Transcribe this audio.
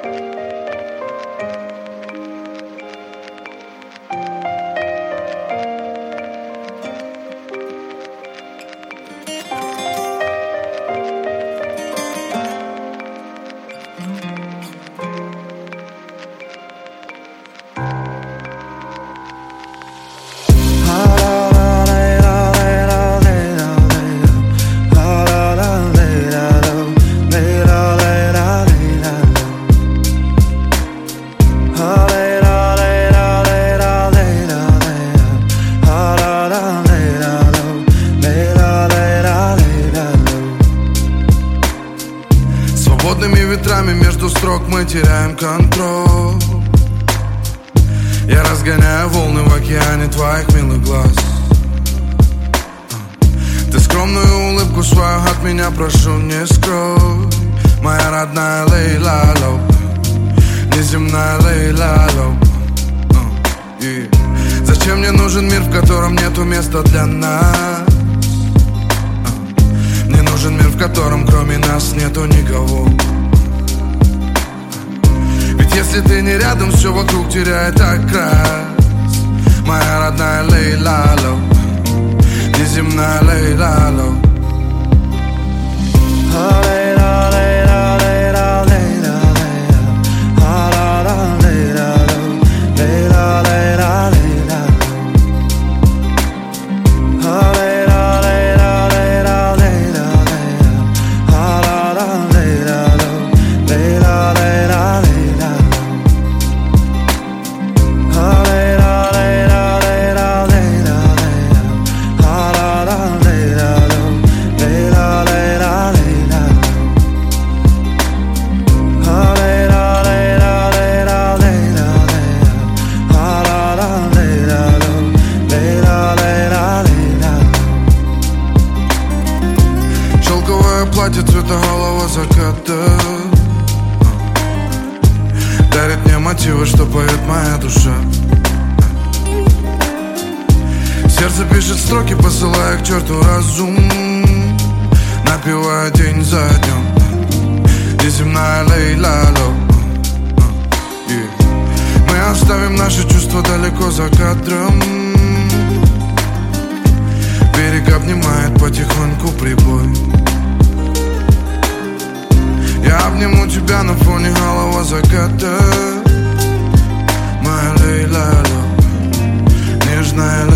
Свободными ветрами между строк мы теряем контроль. Я разгоняю волны в океане твоих милых глаз. Ты скромную улыбку свою от меня прошу не скрой. Моя родная Лейла Лоу, неземная Лейла Лоу. Зачем мне нужен мир, в котором нету места для нас? Мне нужен мир, в котором кроме нас нету никого. Ведь если ты не рядом, все вокруг теряет окрас. Моя родная Лейла Лоу, неземная Лейла Лоу. Платье цвета голого заката дарит мне мотивы, что поет моя душа. Сердце пишет строки, посылая к черту разум, напевая день за днем. Неземная Лейла Лоу. Мы оставим наши чувства далеко за кадром. Берег обнимает потихоньку прибой. Я обниму тебя на фоне голого заката. Моя Лейла Лоу, нежная